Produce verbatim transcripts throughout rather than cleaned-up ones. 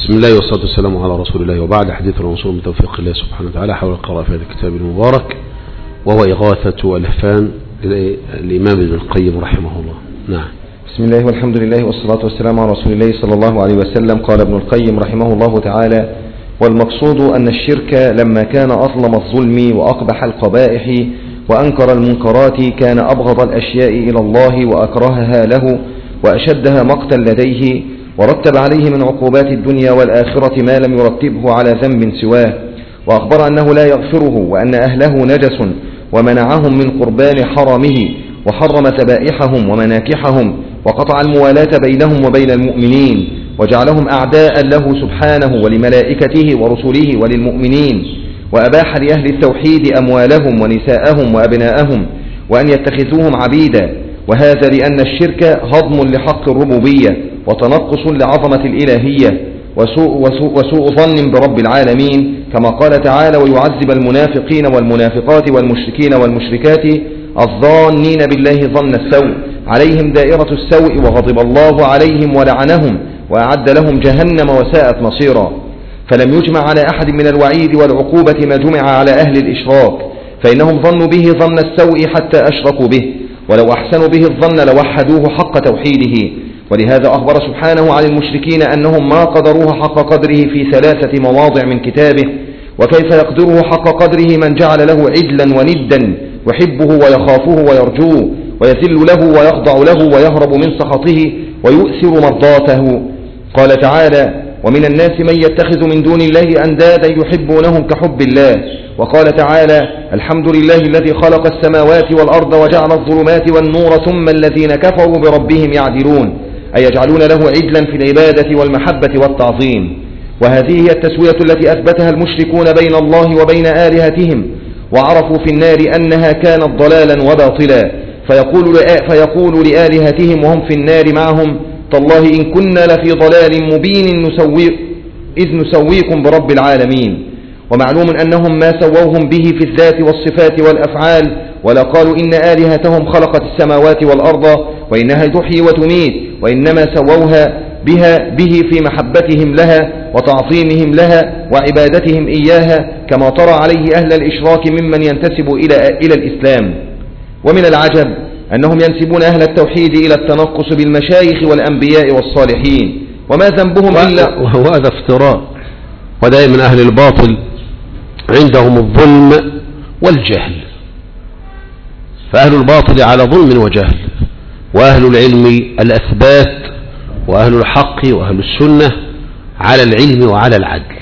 بسم الله والصلاة والسلام على رسول الله، وبعد حديث الرسول من توفيق الله سبحانه وتعالى حول القراءة في هذا الكتاب المبارك، وهو إغاثة الألهفان للإمام ابن القيم رحمه الله. نعم. بسم الله والحمد لله والصلاة والسلام على رسول الله صلى الله عليه وسلم. قال ابن القيم رحمه الله تعالى: والمقصود أن الشرك لما كان أظلم الظلم وأقبح القبائح وأنكر المنكرات كان أبغض الأشياء إلى الله وأكرهها له وأشدها مقتا لديه، ورتب عليه من عقوبات الدنيا والآخرة ما لم يرتبه على ذنب سواه، وأخبر أنه لا يغفره وأن أهله نجس، ومنعهم من قربان حرمه، وحرم ذبائحهم ومناكحهم، وقطع الموالاة بينهم وبين المؤمنين، وجعلهم أعداء له سبحانه ولملائكته ورسله وللمؤمنين، وأباح لأهل التوحيد أموالهم ونساءهم وأبناءهم وأن يتخذوهم عبيدا، وهذا لأن الشرك هضم لحق الربوبية وتنقص لعظمة الإلهية وسوء, وسوء, وسوء ظن برب العالمين، كما قال تعالى: ويعذب المنافقين والمنافقات والمشركين والمشركات الظانين بالله ظن السوء عليهم دائرة السوء وغضب الله عليهم ولعنهم وأعد لهم جهنم وساءت مصيرا. فلم يجمع على أحد من الوعيد والعقوبة ما جمع على أهل الإشراك، فإنهم ظنوا به ظن السوء حتى أشركوا به، ولو أحسنوا به الظن لوحدوه حق توحيده. ولهذا أخبر سبحانه عن المشركين أنهم ما قدروه حق قدره في ثلاثة مواضع من كتابه، وكيف يقدره حق قدره من جعل له عدلا وندا يحبه ويخافه ويرجوه ويذل له ويخضع له ويهرب من سخطه ويؤثر مرضاته. قال تعالى: ومن الناس من يتخذ من دون الله أندادا يحبونهم كحب الله. وقال تعالى: الحمد لله الذي خلق السماوات والأرض وجعل الظلمات والنور ثم الذين كفروا بربهم يعدلون، أي يجعلون له عدلا في العبادة والمحبة والتعظيم. وهذه هي التسوية التي أثبتها المشركون بين الله وبين آلهتهم، وعرفوا في النار أنها كانت ضلالا وباطلا، فيقول, فيقول لآلهتهم وهم في النار معهم: تالله إن كنا لفي ضلال مبين نسوي إذ نسويكم برب العالمين. ومعلوم أنهم ما سووهم به في الذات والصفات والأفعال، ولا قالوا إن آلهتهم خلقت السماوات والأرض وإنها تحيي وتميت، وإنما سووها بها به في محبتهم لها وتعظيمهم لها وعبادتهم إياها، كما طرى عليه أهل الإشراك ممن ينتسب إلى, إلى الإسلام. ومن العجب أنهم ينسبون أهل التوحيد إلى التنقص بالمشايخ والأنبياء والصالحين، وما ذنبهم إلا وهذا افتراء. ودائما أهل الباطل عندهم الظلم والجهل، فأهل الباطل على ظلم وجهل، وأهل العلم الأثبات، وأهل الحق وأهل السنة على العلم وعلى العدل،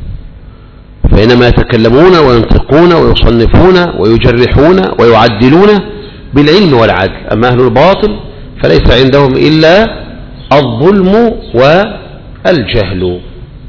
فإنما يتكلمون وينطقون ويصنفون ويجرحون ويعدلون بالعلم والعدل. أما أهل الباطل فليس عندهم إلا الظلم والجهل.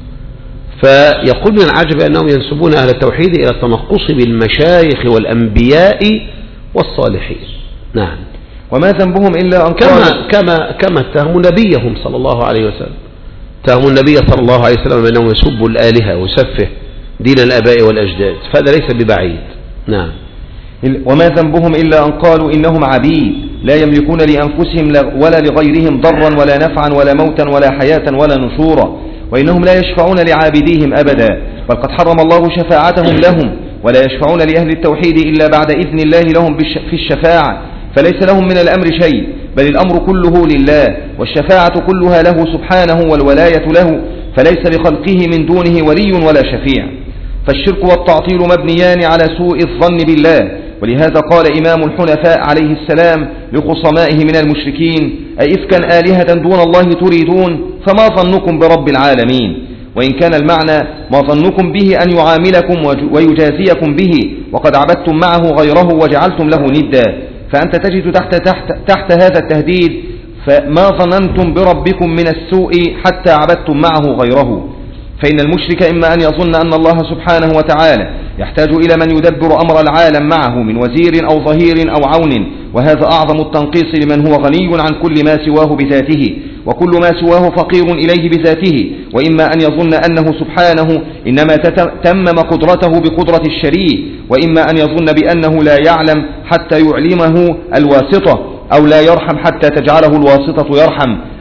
فيقول من العجب أنهم ينسبون أهل التوحيد إلى التنقص بالمشايخ والأنبياء والصالحين. نعم. وما ذنبهم إلا أن كما, كما, كما اتهموا نبيهم صلى الله عليه وسلم، اتهموا النبي صلى الله عليه وسلم أنهم يسبوا الآلهة ويسفه دين الآباء والأجداد، فهذا ليس ببعيد. نعم. وما ذنبهم إلا أن قالوا إنهم عبيد لا يملكون لأنفسهم ولا لغيرهم ضرا ولا نفعا ولا موتا ولا حياة ولا نشورا، وإنهم لا يشفعون لعابديهم أبدا، بل قد حرم الله شفاعتهم لهم، ولا يشفعون لأهل التوحيد إلا بعد إذن الله لهم في الشفاعة، فليس لهم من الأمر شيء، بل الأمر كله لله، والشفاعة كلها له سبحانه والولاية له، فليس لخلقه من دونه ولي ولا شفيع. فالشرك والتعطيل مبنيان على سوء الظن بالله. ولهذا قال إمام الحنفاء عليه السلام لخصمائه من المشركين: أئفكا آلهة دون الله تريدون فما ظنكم برب العالمين. وإن كان المعنى ما ظنكم به أن يعاملكم ويجازيكم به، وقد عبدتم معه غيره وجعلتم له ندا، فأنت تجد تحت, تحت, تحت هذا التهديد فما ظننتم بربكم من السوء حتى عبدتم معه غيره. فإن المشرك إما أن يظن أن الله سبحانه وتعالى يحتاج إلى من يدبر أمر العالم معه من وزير أو ظهير أو عون، وهذا أعظم التنقيص لمن هو غني عن كل ما سواه بذاته، وكل ما سواه فقير إليه بذاته. وإما أن يظن أنه سبحانه إنما تمم قدرته بقدرة الشريك، وإما أن يظن بأنه لا يعلم حتى يعلمه الواسطة، أو لا يرحم حتى تجعله الواسطة يرحم،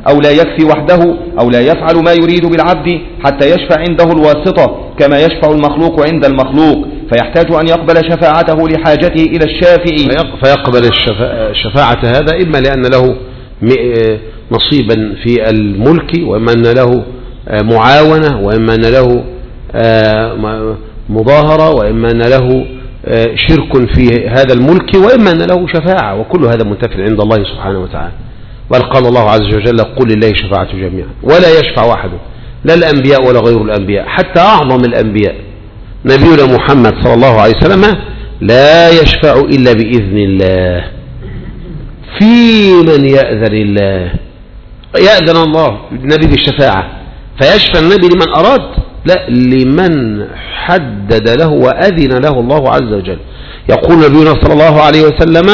أو لا يكفي وحده أو لا يفعل ما يريد بالعبد حتى يشفع عنده الواسطة كما يشفع المخلوق عند المخلوق، فيحتاج أن يقبل شفاعته لحاجته إلى الشافع. فيقبل الشفاعة هذا إما لأن له نصيبا في الملك، وإما أن له معاونة، وإما أن له مظاهرة، وإما أن له شرك في هذا الملك، وإما أن له شفاعة، وكل هذا منتفع عند الله سبحانه وتعالى. بل قال الله عز وجل: قل لله شفاعة جميعا ولا يشفع أحد، لا الأنبياء ولا غير الأنبياء، حتى أعظم الأنبياء نبينا محمد صلى الله عليه وسلم لا يشفع إلا بإذن الله، في من يأذن الله، يأذن الله النبي بالشفاعة فيشفع النبي لمن أراد؟ لا، لمن حدد له وأذن له الله عز وجل. يقول نبينا صلى الله عليه وسلم،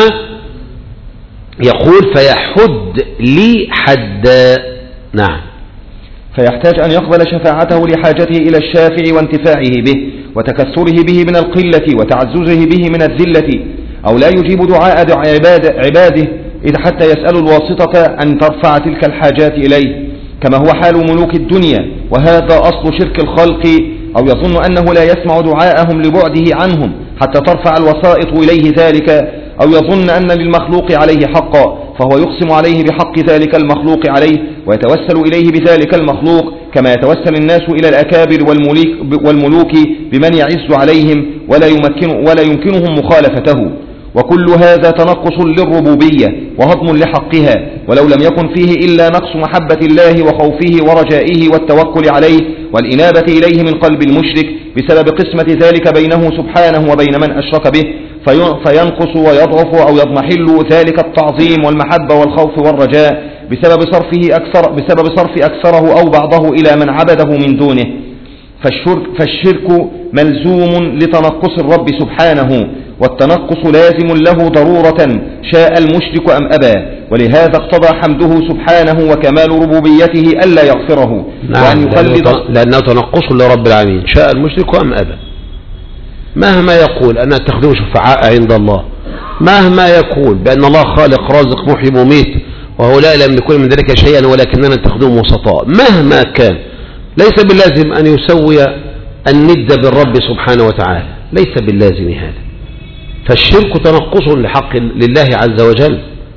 يقول: فيحد لي حدا. نعم. فيحتاج أن يقبل شفاعته لحاجته إلى الشافع وانتفاعه به وتكثره به من القلة وتعززه به من الذلة، أو لا يجيب دعاء عباد عباده إذا حتى يسأل الواسطة أن ترفع تلك الحاجات إليه، كما هو حال ملوك الدنيا، وهذا أصل شرك الخلق. أو يظن أنه لا يسمع دعاءهم لبعده عنهم حتى ترفع الوسائط إليه ذلك، أو يظن أن للمخلوق عليه حقا فهو يقسم عليه بحق ذلك المخلوق عليه ويتوسل إليه بذلك المخلوق، كما يتوسل الناس إلى الأكابر والملوك بمن يعز عليهم ولا, يمكن ولا يمكنهم مخالفته. وكل هذا تنقص للربوبية وهضم لحقها، ولو لم يكن فيه إلا نقص محبة الله وخوفه ورجائه والتوكل عليه والإنابة إليه من قلب المشرك بسبب قسمة ذلك بينه سبحانه وبين من أشرك به، فينقص ويضعف أو يضمحل ذلك التعظيم والمحبة والخوف والرجاء بسبب صرفه أكثر بسبب صرف أكثره أو بعضه إلى من عبده من دونه. فالشرك, فالشرك ملزوم لتنقص الرب سبحانه، والتنقص لازم له ضرورة شاء المشرك أم أبى، ولهذا اقتضى حمده سبحانه وكمال ربوبيته ألا يغفره. نعم، وأن يخلد لأنه تنقص لرب العالمين شاء المشرك أم أبى. مهما يقول أن تخدم شفعاء عند الله، مهما يقول بأن الله خالق رازق محيي مميت وهو لا لم يكن من ذلك شيئا ولكننا تخدم وسطاء، مهما كان ليس باللازم أن يسوي الند بالرب سبحانه وتعالى، ليس باللازم هذا. فالشرك تنقص لحق لله عز وجل،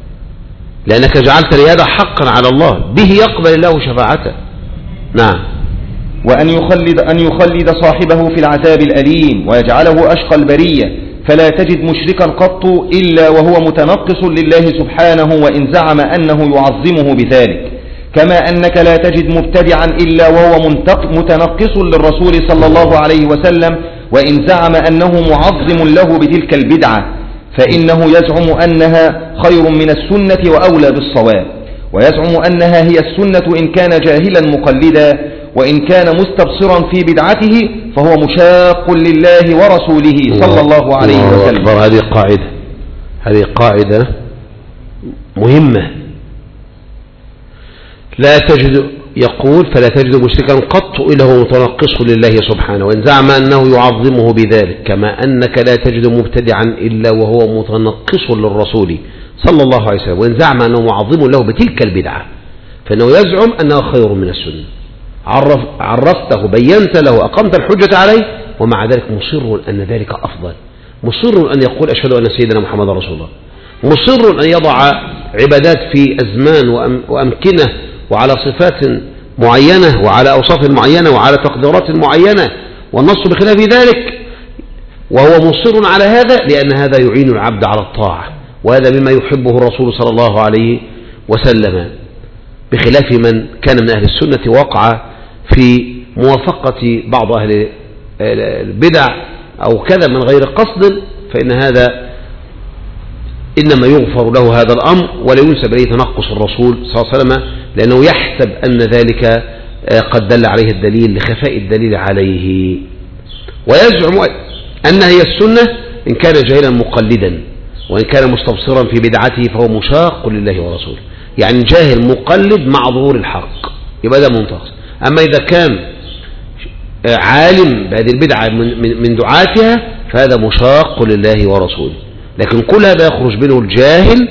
لأنك جعلت لهذا حقا على الله به يقبل الله شفاعته. نعم. وأن يخلد, أن يخلد صاحبه في العذاب الأليم ويجعله أشقى البرية، فلا تجد مشركا قط إلا وهو متنقص لله سبحانه وإن زعم أنه يعظمه بذلك، كما أنك لا تجد مبتدعا إلا وهو متنقص للرسول صلى الله عليه وسلم وإن زعم أنه معظم له بتلك البدعة، فإنه يزعم أنها خير من السنة وأولى بالصواب، ويزعم أنها هي السنة إن كان جاهلا مقلدا، وإن كان مستبصرا في بدعته فهو مشاق لله ورسوله صلى الله عليه وسلم. هذه قاعدة هذه قاعدة مهمة. لا تجد يقول فلا تجد مشركا قط إلا هو متنقص لله سبحانه وإن زعم أنه يعظمه بذلك، كما أنك لا تجد مبتدعا إلا وهو متنقص للرسول صلى الله عليه وسلم وإن زعم أنه معظم له بتلك البدعة، فإنه يزعم أنها خير من السنة. عرف عرفته بينت له أقمت الحجة عليه، ومع ذلك مصر أن ذلك أفضل، مصر أن يقول أشهد أن سيدنا محمد رسول الله، مصر أن يضع عبادات في أزمان وأمكنة وعلى صفات معينة وعلى أوصاف معينة وعلى تقديرات معينة، والنص بخلاف ذلك، وهو مصر على هذا لأن هذا يعين العبد على الطاعة، وهذا مما يحبه الرسول صلى الله عليه وسلم، بخلاف من كان من أهل السنة وقع في موافقة بعض أهل البدع أو كذا من غير قصد، فإن هذا إنما يغفر له هذا الأمر ولا ينسب إليه تنقص الرسول صلى الله عليه وسلم، لأنه يحسب أن ذلك قد دل عليه الدليل لخفاء الدليل عليه، ويزعم أن هي السنة إن كان جاهلا مقلدا، وإن كان مستبصرا في بدعته فهو مشاق لله ورسوله، يعني جاهل مقلد مع ظهور الحق يبقى ده منتقص. أما إذا كان عالم بهذه البدعة من دعاتها فهذا مشاق لله ورسوله، لكن كل هذا يخرج منه الجاهل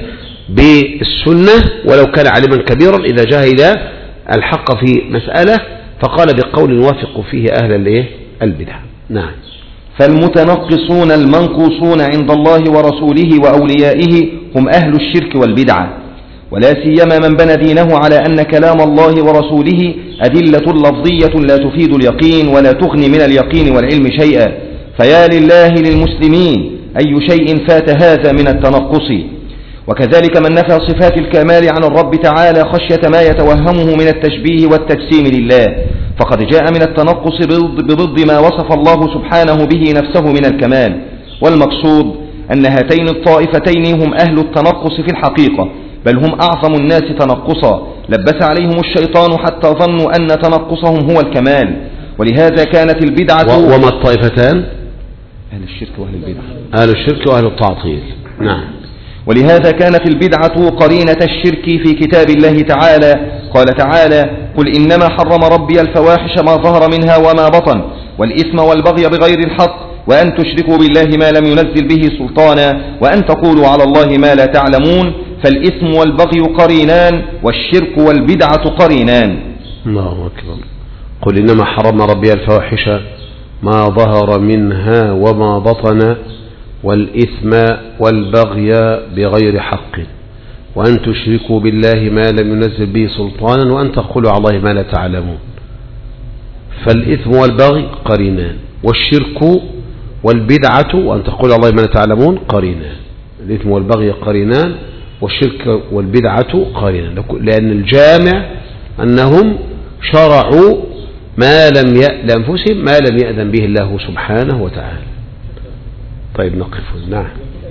بالسنة ولو كان عالما كبيرا إذا جاهد الحق في مسألة فقال بقول يوافق فيه أهل الايه البدع. نعم. فالمتنقصون المنقوصون عند الله ورسوله وأوليائه هم أهل الشرك والبدعة، ولا سيما من بنى دينه على أن كلام الله ورسوله أدلة لفظية لا تفيد اليقين ولا تغني من اليقين والعلم شيئا. فيا لله للمسلمين أي شيء فات هذا من التنقص. وكذلك من نفى صفات الكمال عن الرب تعالى خشية ما يتوهمه من التشبيه والتجسيم لله، فقد جاء من التنقص بضد ما وصف الله سبحانه به نفسه من الكمال. والمقصود أن هاتين الطائفتين هم أهل التنقص في الحقيقة، بل هم أعظم الناس تنقصا، لبس عليهم الشيطان حتى ظنوا أن تنقصهم هو الكمال. ولهذا كانت البدعة وما الطائفتان؟ أهل الشرك وأهل البدعة. أهل الشرك وأهل التعطيل. نعم. ولهذا كانت البدعة قرينة الشرك في كتاب الله تعالى. قال تعالى: قل إنما حرم ربي الفواحش ما ظهر منها وما بطن والإثم والبغي بغير الحق وأن تشركوا بالله ما لم ينزل به سلطانا وأن تقولوا على الله ما لا تعلمون. فالإثم والبغي قرينان والشرك والبدعة قرينان. الله أكبر. قل إنما حرم ربي الفواحش ما ظهر منها وما بطن والإثم والبغي بغير حق وأن تشركوا بالله ما لم ينزل به سلطانا وأن تقولوا على الله ما لا تعلمون. فالإثم والبغي قرينان والشرك والبدعة وأن تقولوا على الله ما لا تعلمون قرينان. الإثم والبغي قرينان والشرك والبدعة قرينان، لأن الجامع أنهم شرعوا ما لم يأذن لأنفسهم ما لم يأذن به الله سبحانه وتعالى. طيب نقف. نعم.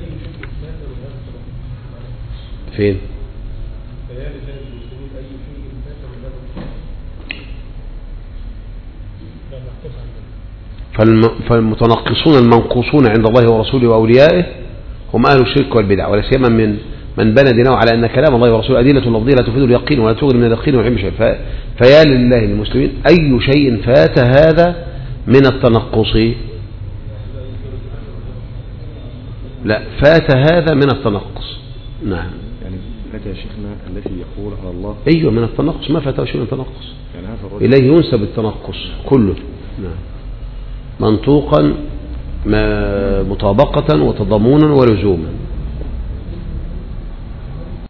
فين؟ فالمتنقصون المنقوصون عند الله ورسوله وأوليائه هم أهل الشرك والبدع، ولا سيما من من بنى دينه على أن كلام الله ورسوله أدلة لفظية لا تفيد اليقين ولا تغني من اليقين والعلم شيء. فيا لله للمسلمين أي شيء فات هذا من التنقص. لا، فات هذا من التنقص. نعم. يعني لك يا شيخنا الذي يقول على الله أيوة من التنقص، ما فات شيء من التنقص، يعني هذا إليه ينسب التنقص كله. نعم. منطوقا مطابقة وتضامنا ولزوما.